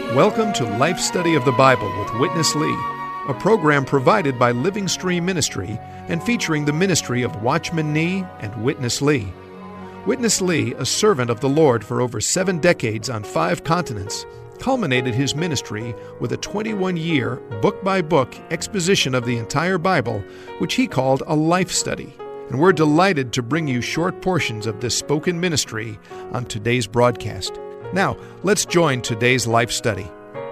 Welcome to Life Study of the Bible with Witness Lee, a program provided by Living Stream Ministry and featuring the ministry of Watchman Nee and Witness Lee. Witness Lee, a servant of the Lord for over 7 decades on 5 continents, culminated his ministry with a 21-year, book-by-book exposition of the entire Bible, which he called a life study. And we're delighted to bring you short portions of this spoken ministry on today's broadcast. Now, let's join today's life study.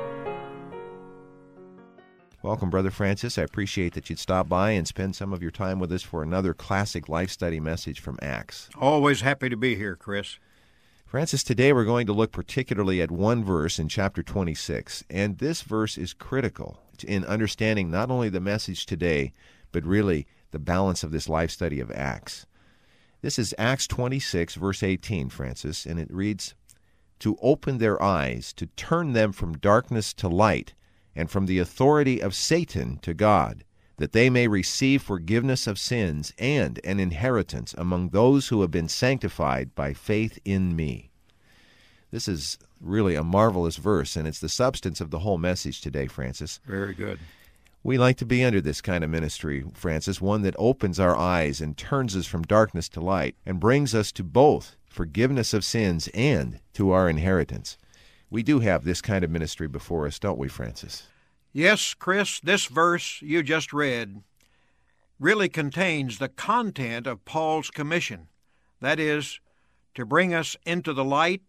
Welcome, Brother Francis. I appreciate that you'd stop by and spend some of your time with us for another classic life study message from Acts. Always happy to be here, Chris. Francis, today we're going to look particularly at one verse in chapter 26, and this verse is critical in understanding not only the message today, but really the balance of this life study of Acts. This is Acts 26, verse 18, Francis, and it reads, "To open their eyes, to turn them from darkness to light, and from the authority of Satan to God, that they may receive forgiveness of sins and an inheritance among those who have been sanctified by faith in me." This is really a marvelous verse, and it's the substance of the whole message today, Francis. Very good. We like to be under this kind of ministry, Francis, one that opens our eyes and turns us from darkness to light and brings us to both forgiveness of sins and to our inheritance. We do have this kind of ministry before us, don't we, Francis? Yes, Chris, this verse you just read really contains the content of Paul's commission. That is, to bring us into the light,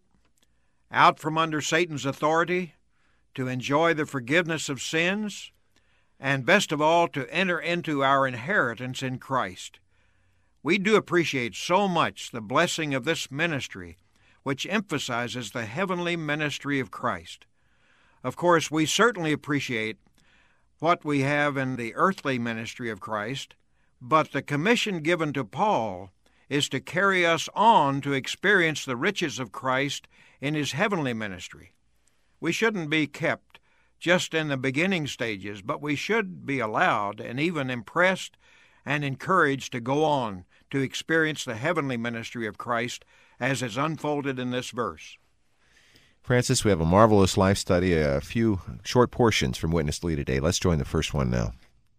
out from under Satan's authority, to enjoy the forgiveness of sins, and best of all, to enter into our inheritance in Christ. We do appreciate so much the blessing of this ministry, which emphasizes the heavenly ministry of Christ. Of course, we certainly appreciate what we have in the earthly ministry of Christ, but the commission given to Paul is to carry us on to experience the riches of Christ in his heavenly ministry. We shouldn't be kept just in the beginning stages, but we should be allowed and even impressed and encouraged to go on to experience the heavenly ministry of Christ as is unfolded in this verse. Francis, we have a marvelous life study, a few short portions from Witness Lee today. Let's join the first one now.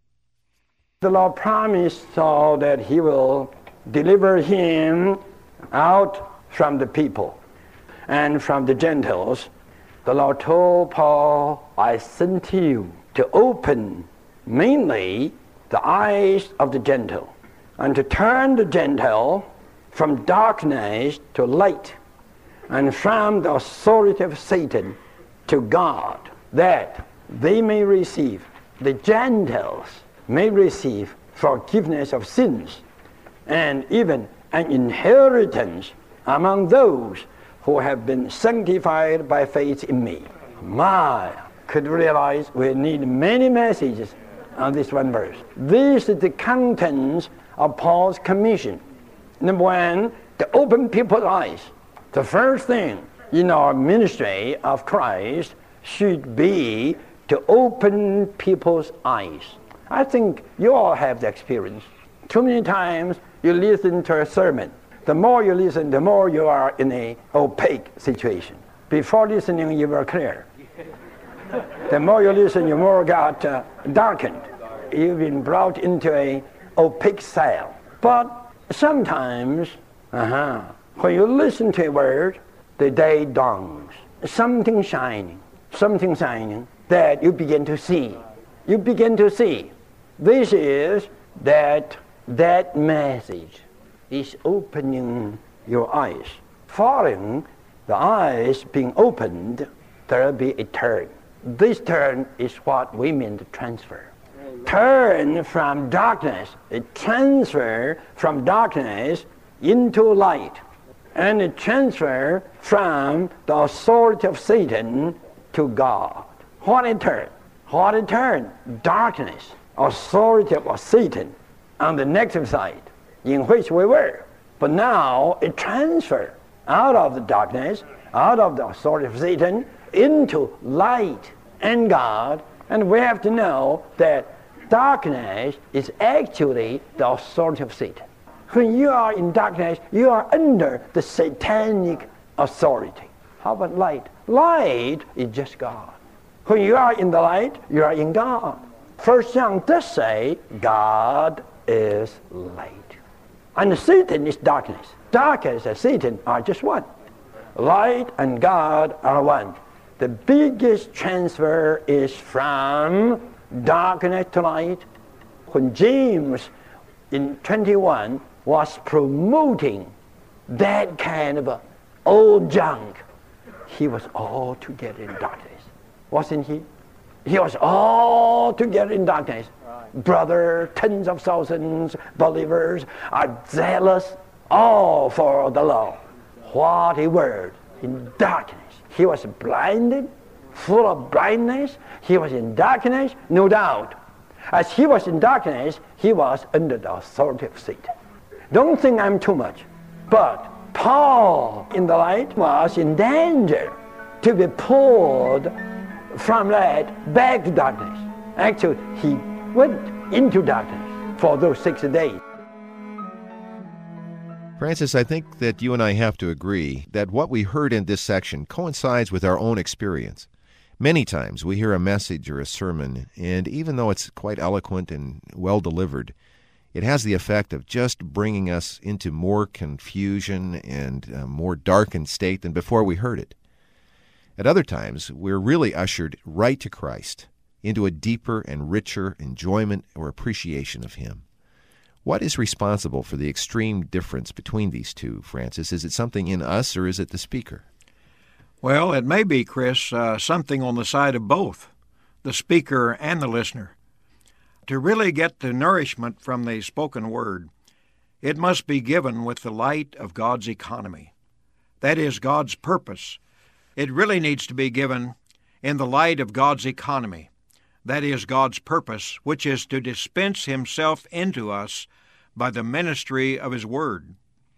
The Lord promised Saul that he will deliver him out from the people and from the Gentiles. The Lord told Paul, "I sent you to open mainly the eyes of the Gentile, and to turn the Gentile from darkness to light, and from the authority of Satan to God, that they may receive, the Gentiles may receive forgiveness of sins, and even an inheritance among those who have been sanctified by faith in me." Could realize we need many messages on this one verse. This is the contents of Paul's commission. Number one, to open people's eyes. The first thing in our ministry of Christ should be to open people's eyes. I think you all have the experience. Too many times you listen to a sermon. The more you listen, the more you are in an opaque situation. Before listening, you were clear. The more you listen, you more got darkened. You've been brought into an opaque cell. But sometimes, when you listen to a word, the day dawns. Something shining that you begin to see. You begin to see. This is that message is opening your eyes. Following the eyes being opened, there will be a turn. This turn is what we mean to transfer. Turn from darkness, a transfer from darkness into light, and a transfer from the authority of Satan to God. What a turn! What a turn! Darkness, authority of Satan on the negative side in which we were. But now a transfer out of the darkness, out of the authority of Satan, into light and God. And we have to know that darkness is actually the authority of Satan. When you are in darkness, you are under the satanic authority. How about light? Light is just God. When you are in the light, you are in God. 1 John does say, God is light. And Satan is darkness. Darkness and Satan are just one. Light and God are one. The biggest transfer is from darkness to light. When James in 21 was promoting that kind of old junk, he was altogether in darkness, wasn't he? He was altogether in darkness. Right. Brother, tens of thousands believers are zealous all for the law. What a word! In darkness. He was blinded, full of blindness. He was in darkness, no doubt. As he was in darkness, he was under the authority of Satan. Don't think I'm too much. But Paul in the light was in danger to be pulled from light back to darkness. Actually, he went into darkness for those 6 days. Francis, I think that you and I have to agree that what we heard in this section coincides with our own experience. Many times we hear a message or a sermon, and even though it's quite eloquent and well delivered, it has the effect of just bringing us into more confusion and a more darkened state than before we heard it. At other times, we're really ushered right to Christ, into a deeper and richer enjoyment or appreciation of Him. What is responsible for the extreme difference between these two, Francis? Is it something in us or is it the speaker? Well, it may be, Chris, something on the side of both, the speaker and the listener. To really get the nourishment from the spoken word, it must be given with the light of God's economy. That is, God's purpose. It really needs to be given in the light of God's economy. That is, God's purpose, which is to dispense Himself into us by the ministry of His Word.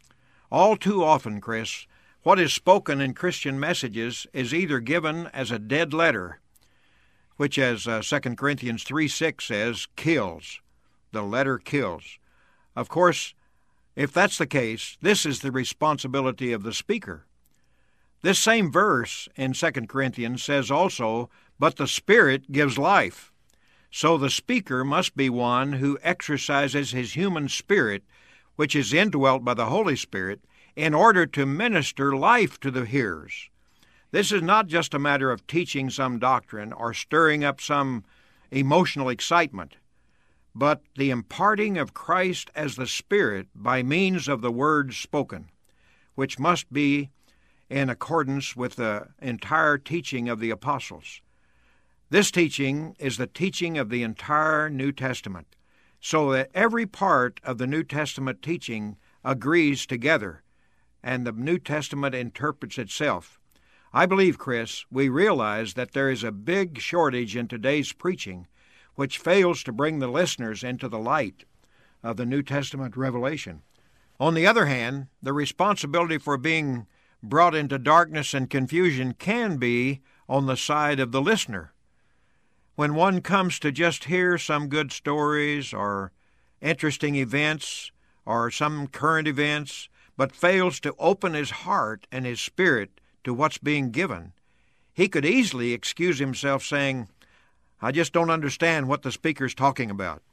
All too often, Chris, what is spoken in Christian messages is either given as a dead letter, which, as 2 Corinthians 3:6 says, kills. The letter kills. Of course, if that's the case, this is the responsibility of the speaker. This same verse in 2 Corinthians says also, but the Spirit gives life. So the speaker must be one who exercises his human spirit, which is indwelt by the Holy Spirit, in order to minister life to the hearers. This is not just a matter of teaching some doctrine or stirring up some emotional excitement, but the imparting of Christ as the Spirit by means of the words spoken, which must be in accordance with the entire teaching of the apostles. This teaching is the teaching of the entire New Testament, so that every part of the New Testament teaching agrees together, and the New Testament interprets itself. I believe, Chris, we realize that there is a big shortage in today's preaching which fails to bring the listeners into the light of the New Testament revelation. On the other hand, the responsibility for being brought into darkness and confusion can be on the side of the listener. When one comes to just hear some good stories or interesting events or some current events, but fails to open his heart and his spirit to what's being given, he could easily excuse himself saying, I just don't understand what the speaker's talking about.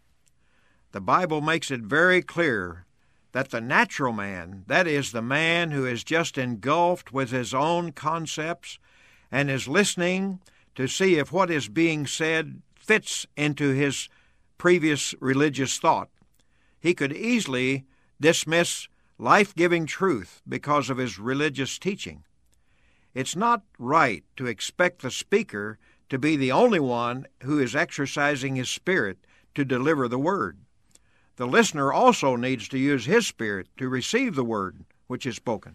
The Bible makes it very clear that the natural man, that is, the man who is just engulfed with his own concepts and is listening to see if what is being said fits into his previous religious thought, he could easily dismiss life-giving truth because of his religious teaching. It's not right to expect the speaker to be the only one who is exercising his spirit to deliver the word. The listener also needs to use his spirit to receive the word which is spoken.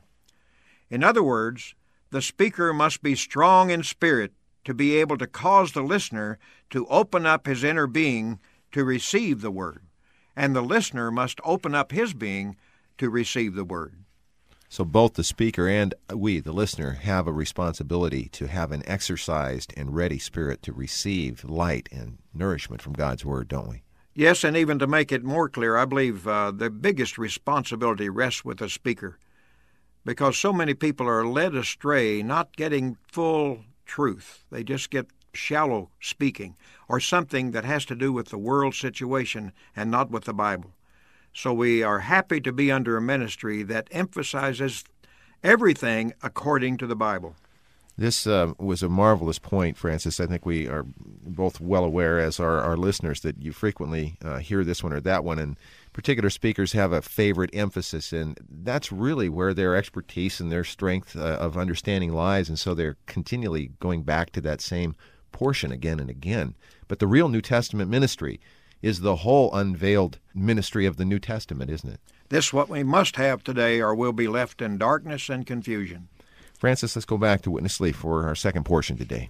In other words, the speaker must be strong in spirit to be able to cause the listener to open up his inner being to receive the word, and the listener must open up his being to receive the word. So both the speaker and we, the listener, have a responsibility to have an exercised and ready spirit to receive light and nourishment from God's word, don't we? Yes, and even to make it more clear, I believe the biggest responsibility rests with the speaker, because so many people are led astray, not getting full truth. They just get shallow speaking or something that has to do with the world situation and not with the Bible. So we are happy to be under a ministry that emphasizes everything according to the Bible. This was a marvelous point, Francis. I think we are both well aware, as are our listeners, that you frequently hear this one or that one, and particular speakers have a favorite emphasis, and that's really where their expertise and their strength of understanding lies, and so they're continually going back to that same portion again and again. But the real New Testament ministry is the whole unveiled ministry of the New Testament, isn't it? This is what we must have today, or we'll be left in darkness and confusion. Francis, let's go back to Witness Lee for our second portion today.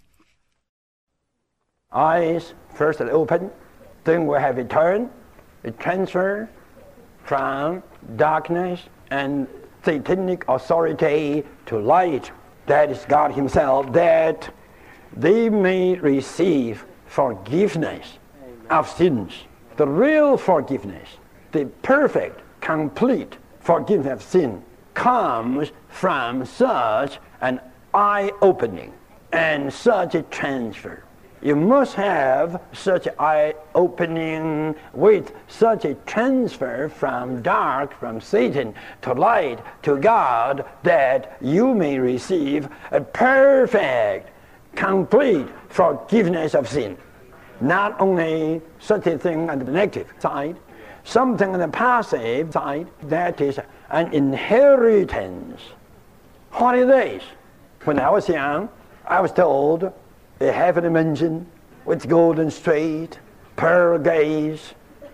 Eyes first open, then we have a turn, a transfer from darkness and satanic authority to light. That is God himself, that they may receive forgiveness of sins. The real forgiveness, the perfect, complete forgiveness of sin, comes from such an eye-opening and such a transfer. You must have such eye-opening with such a transfer from dark, from Satan, to light, to God, that you may receive a perfect, complete forgiveness of sin. Not only such a thing on the negative side, something on the positive side, that is an inheritance. Holidays. When I was young, I was told a heavenly mansion with golden street, pearl gates,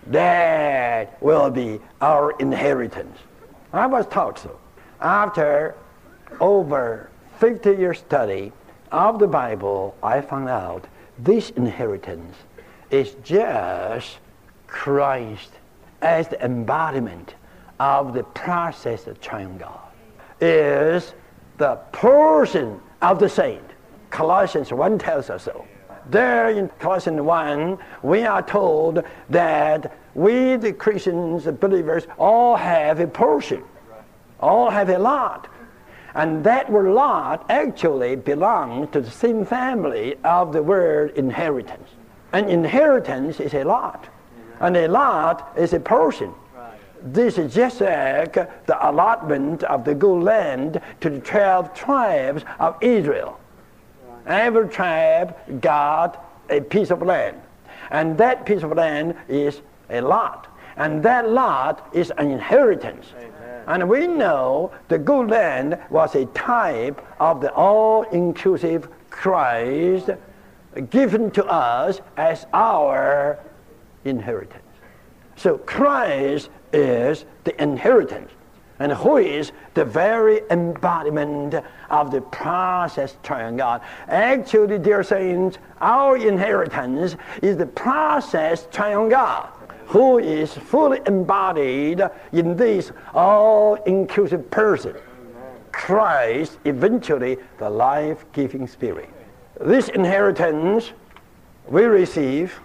that will be our inheritance. I was taught so. After over 50 years study of the Bible, I found out this inheritance is just Christ as the embodiment of the process of triune God, is the portion of the saint. Colossians 1 tells us so. There in Colossians 1, we are told that we, the Christians, the believers, all have a portion, all have a lot. And that word lot actually belongs to the same family of the word inheritance. An inheritance is a lot, and a lot is a portion. This is just like the allotment of the good land to the 12 tribes of Israel. Every tribe got a piece of land, and that piece of land is a lot, and that lot is an inheritance. Amen. And we know the good land was a type of the all-inclusive Christ given to us as our inheritance. So Christ is the inheritance, and who is the very embodiment of the process triune God. Actually, dear saints, our inheritance is the process triune God, who is fully embodied in this all-inclusive person, Christ, eventually the life-giving Spirit. This inheritance we receive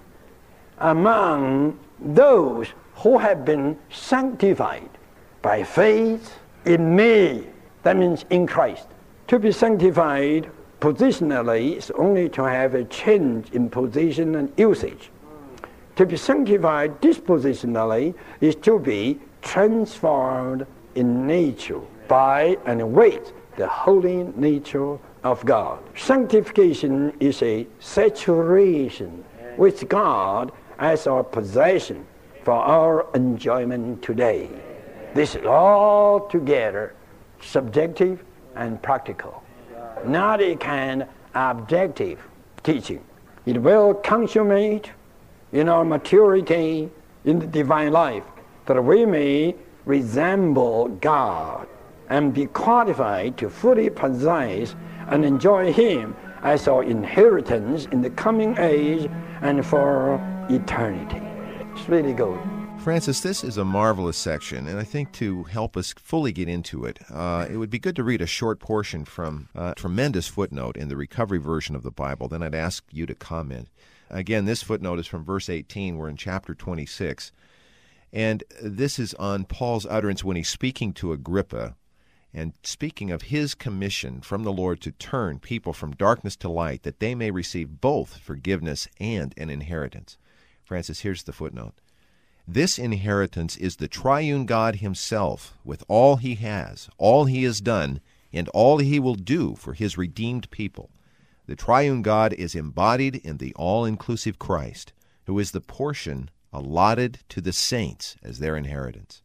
among those who have been sanctified by faith in me. That means in Christ. To be sanctified positionally is only to have a change in position and usage. To be sanctified dispositionally is to be transformed in nature by and with the holy nature of God. Sanctification is a saturation with God as our possession for our enjoyment today. This is all together subjective and practical, not a kind of objective teaching. It will consummate in our maturity in the divine life, that we may resemble God and be qualified to fully possess and enjoy Him as our inheritance in the coming age and for eternity. It's really good. Francis, this is a marvelous section, and I think to help us fully get into it, it would be good to read a short portion from a tremendous footnote in the Recovery Version of the Bible. Then I'd ask you to comment. Again, this footnote is from verse 18. We're in chapter 26. And this is on Paul's utterance when he's speaking to Agrippa. and speaking of his commission from the Lord to turn people from darkness to light, that they may receive both forgiveness and an inheritance. Francis, here's the footnote. This inheritance is the triune God himself, with all he has, all he has done, and all he will do for his redeemed people. The triune God is embodied in the all-inclusive Christ, who is the portion allotted to the saints as their inheritance.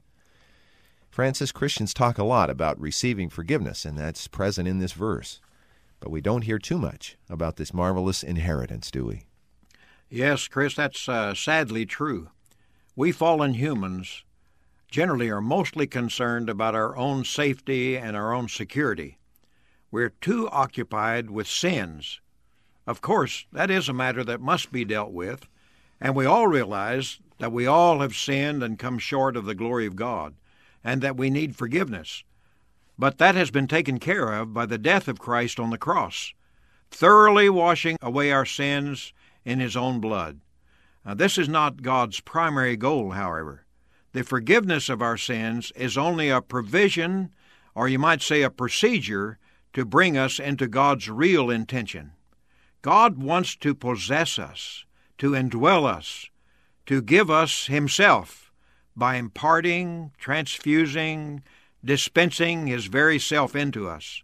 Francis, Christians talk a lot about receiving forgiveness, and that's present in this verse. But we don't hear too much about this marvelous inheritance, do we? Yes, Chris, that's sadly true. We fallen humans generally are mostly concerned about our own safety and our own security. We're too occupied with sins. Of course, that is a matter that must be dealt with, and we all realize that we all have sinned and come short of the glory of God, and that we need forgiveness. But that has been taken care of by the death of Christ on the cross, thoroughly washing away our sins in his own blood. Now, this is not God's primary goal, however. The forgiveness of our sins is only a provision, or you might say a procedure, to bring us into God's real intention. God wants to possess us, to indwell us, to give us himself by imparting, transfusing, dispensing his very self into us.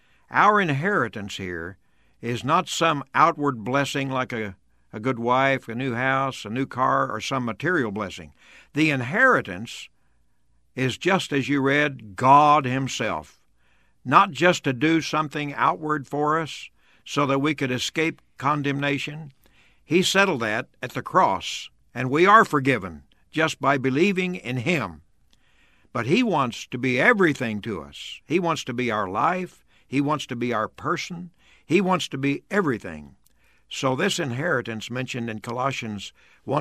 Our inheritance here is not some outward blessing like a good wife, a new house, a new car, or some material blessing. The inheritance is, just as you read, God himself, not just to do something outward for us so that we could escape condemnation. He settled that at the cross, and we are forgiven just by believing in him. But he wants to be everything to us. He wants to be our life. He wants to be our person. He wants to be everything. So this inheritance mentioned in Colossians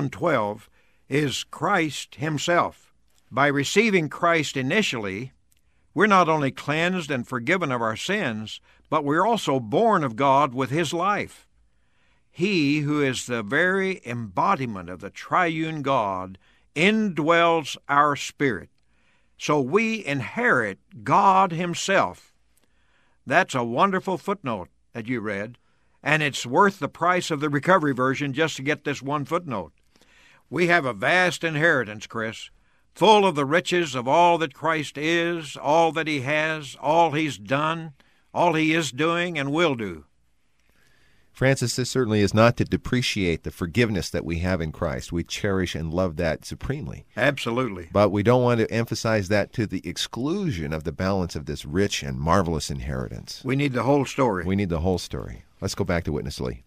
1:12 is Christ himself. By receiving Christ initially, we're not only cleansed and forgiven of our sins, but we're also born of God with his life. He who is the very embodiment of the triune God indwells our spirit. So we inherit God himself. That's a wonderful footnote that you read, and it's worth the price of the Recovery Version just to get this one footnote. We have a vast inheritance, Chris, full of the riches of all that Christ is, all that he has, all he's done, all he is doing and will do. Francis, this certainly is not to depreciate the forgiveness that we have in Christ. We cherish and love that supremely. Absolutely. But we don't want to emphasize that to the exclusion of the balance of this rich and marvelous inheritance. We need the whole story. We need the whole story. Let's go back to Witness Lee.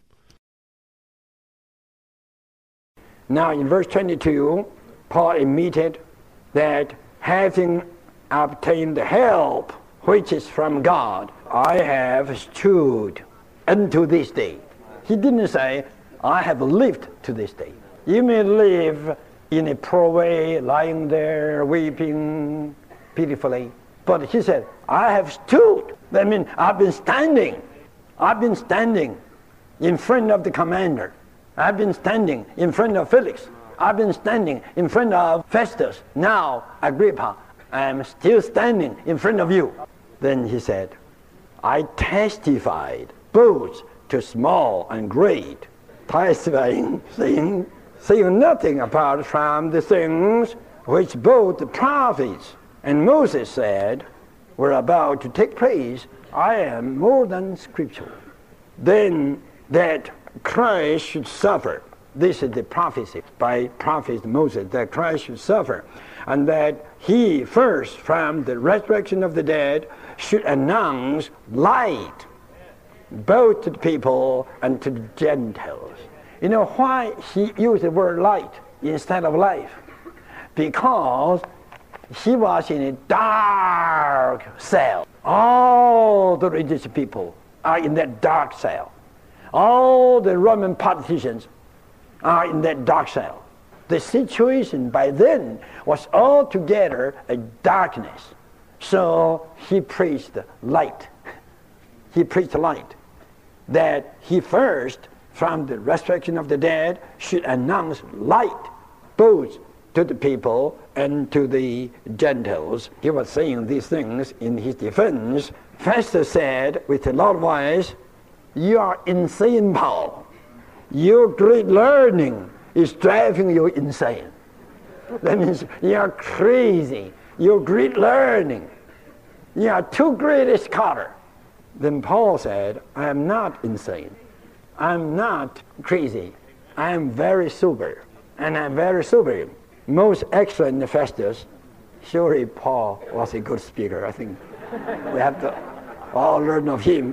Now in verse 22, Paul admitted that having obtained help which is from God, I have stood unto this day. He didn't say, I have lived to this day. You may live in a poor way, lying there, weeping pitifully. But he said, I have stood. That means I've been standing. I've been standing in front of the commander. I've been standing in front of Felix. I've been standing in front of Festus. Now, Agrippa, I am still standing in front of you. Then he said, I testified both to small and great, testifying, saying nothing apart from the things which both the prophets and Moses said were about to take place. I am more than scriptural. Then that Christ should suffer. This is the prophecy by prophet Moses, that Christ should suffer, and that he first from the resurrection of the dead should announce light both to the people and to the Gentiles. You know why he used the word light instead of life? Because he was in a dark cell. All the religious people are in that dark cell. All the Roman politicians are in that dark cell. The situation by then was altogether a darkness. So he preached light. He preached light. That he first, from the resurrection of the dead, should announce light both to the people and to the Gentiles. He was saying these things in his defense. Festus said with a loud voice, "You are insane, Paul. Your great learning is driving you insane." That means you are crazy. Your great learning. You are too great a scholar. Then Paul said, "I am not insane. I'm not crazy. I am very sober. And I'm very sober." Most excellent Festus. Surely Paul was a good speaker. I think we have to all learn of him.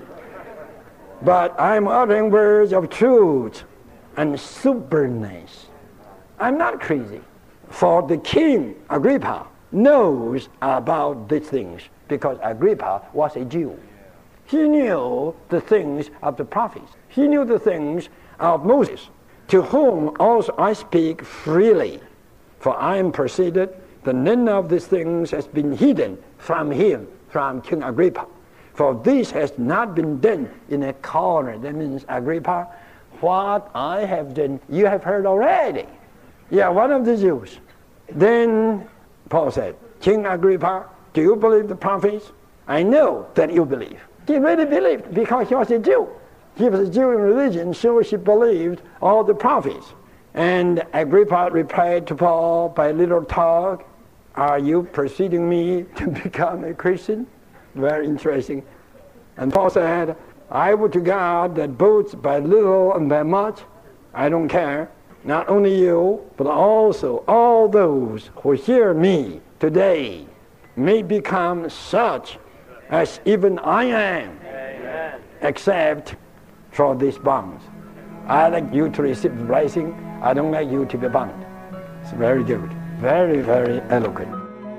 But I'm uttering words of truth and soberness. I'm not crazy. For the king, Agrippa, knows about these things because Agrippa was a Jew. He knew the things of the prophets. He knew the things of Moses, to whom also I speak freely. For I am persuaded that none of these things has been hidden from him, from King Agrippa. For this has not been done in a corner. That means, Agrippa, what I have done, you have heard already. Yeah, one of the Jews. Then Paul said, "King Agrippa, do you believe the prophets? I know that you believe." He really believed because he was a Jew. He was a Jew in religion, so he believed all the prophets. And Agrippa replied to Paul by a little talk, "Are you persuading me to become a Christian?" Very interesting. And Paul said, "I would to God that both by little and by much, I don't care, not only you, but also all those who hear me today may become such as even I am, except for these bonds. I like you to receive blessing. I don't like you to be bound." It's very good. Very, very eloquent.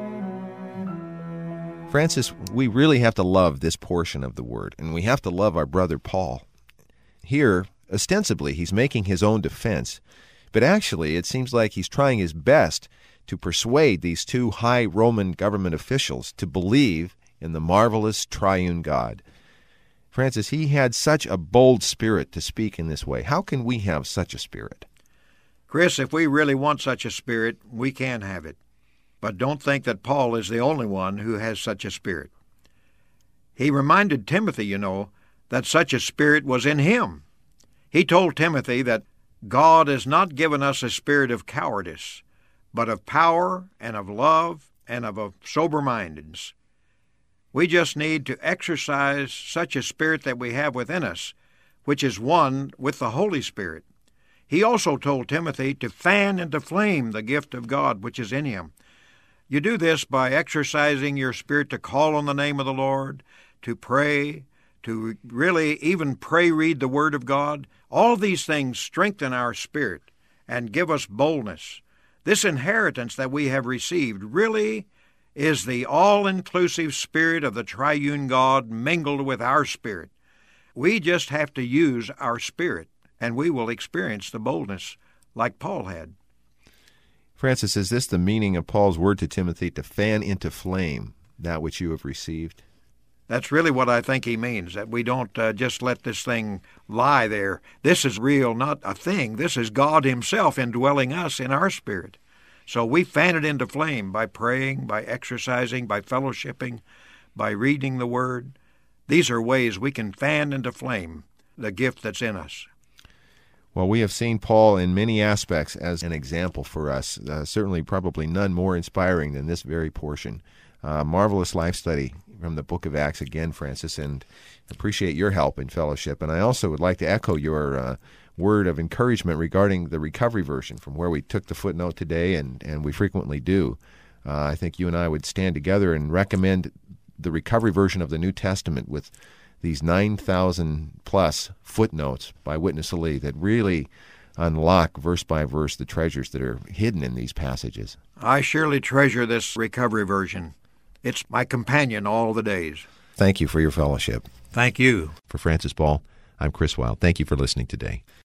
Francis, we really have to love this portion of the Word, and we have to love our brother Paul. Here, ostensibly, he's making his own defense, but actually it seems like he's trying his best to persuade these two high Roman government officials to believe in the marvelous triune God. Francis, he had such a bold spirit to speak in this way. How can we have such a spirit? Chris, if we really want such a spirit, we can have it. But don't think that Paul is the only one who has such a spirit. He reminded Timothy, that such a spirit was in him. He told Timothy that God has not given us a spirit of cowardice, but of power and of love and of a sober-mindedness. We just need to exercise such a spirit that we have within us, which is one with the Holy Spirit. He also told Timothy to fan into flame the gift of God which is in him. You do this by exercising your spirit to call on the name of the Lord, to pray, to really even read the Word of God. All these things strengthen our spirit and give us boldness. This inheritance that we have received really is the all-inclusive spirit of the triune God mingled with our spirit. We just have to use our spirit, and we will experience the boldness like Paul had. Francis, is this the meaning of Paul's word to Timothy, to fan into flame that which you have received? That's really what I think he means, that we don't just let this thing lie there. This is real, not a thing. This is God himself indwelling us in our spirit. So we fan it into flame by praying, by exercising, by fellowshipping, by reading the Word. These are ways we can fan into flame the gift that's in us. Well, we have seen Paul in many aspects as an example for us, certainly probably none more inspiring than this very portion. Marvelous life study from the book of Acts again, Francis, and appreciate your help in fellowship. And I also would like to echo your word of encouragement regarding the recovery version from where we took the footnote today, and we frequently do. I think you and I would stand together and recommend the recovery version of the New Testament with these 9,000-plus footnotes by Witness Lee that really unlock verse by verse the treasures that are hidden in these passages. I surely treasure this recovery version. It's my companion all the days. Thank you for your fellowship. Thank you. For Francis Ball, I'm Chris Wilde. Thank you for listening today.